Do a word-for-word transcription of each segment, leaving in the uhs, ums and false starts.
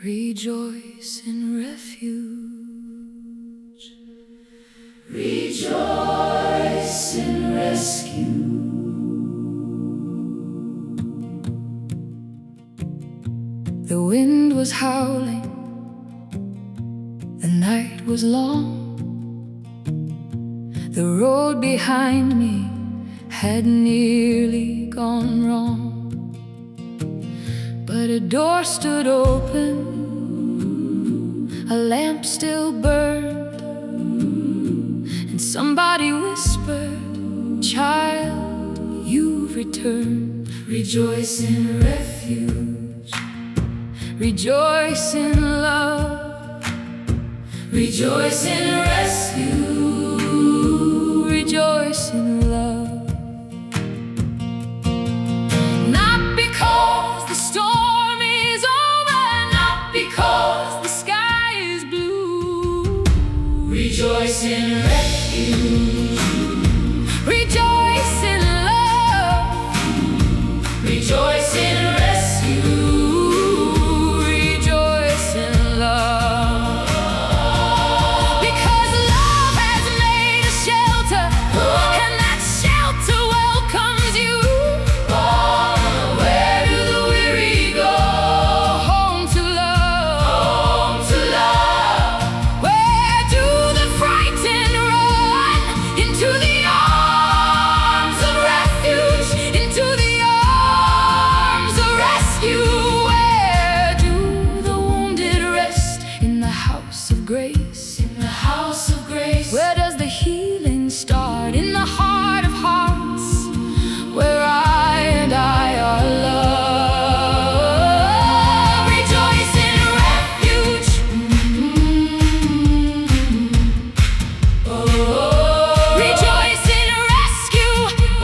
Rejoice in refuge. Rejoice in rescue. The wind was howling, the night was long. The road behind me had nearly gone wrong. But a door stood open, a lamp still burned, and somebody whispered, "Child, you've returned." Rejoice in refuge, rejoice in love, rejoice in rescue, rejoice in love. Not because the storm is over, not because the sky is blue. Rejoice in refuge, rejoice in love, rejoice in rescue, rejoice in love. Because love has made a shelter, and that shelter welcomes you. Where do the weary go? Home to love, home to love. Where do the frightened run? Into the arms of refuge, into the arms of rescue. Where do the wounded rest? In the house of grace, in the house of grace. Where does the healing start? In the heart of hearts, where I and I are loved. Rejoice in refuge. Rejoice in rescue.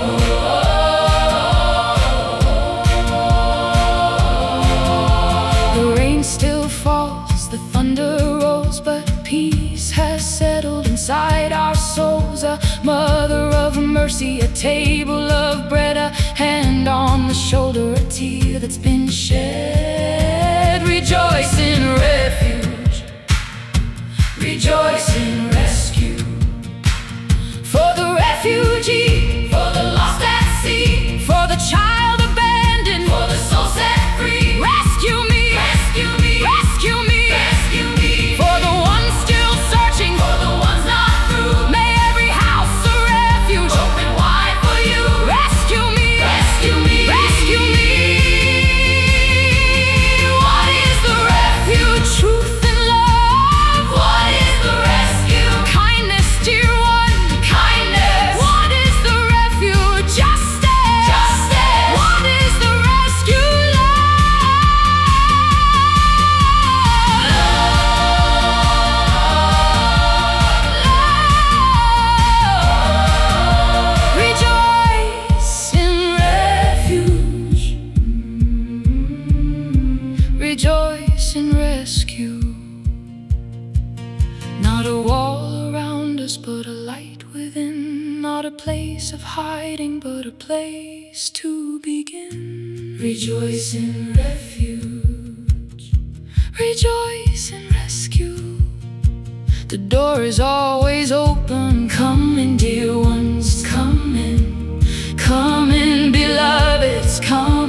The rain still falls, the thunder rolls, but peace has settled inside our souls. A mother of mercy, a table of bread, a hand on the shoulder, a tear that's been shed. Rejoice in refuge, rejoice in rescue. For the refugee, for the lost at sea, for the child abandoned, for the soul set free. Rescue me, rescue me, rescue me, rescue me. For the ones still searching, for the ones not through, may every house a refuge open wide for you. Rescue me, rescue me, rescue me. What is the refuge? Truth and love. What is the rescue? Kindness, dear one, kindness. What is the refuge? Justice, justice. What is the rescue? Rejoice in refuge, rejoice in rescue. Not a wall around us, but a light within. Not a place of hiding, but a place to begin. Rejoice in refuge, rejoice in rescue. The door is always open. Come in, dear ones, come in. Come in, beloveds, come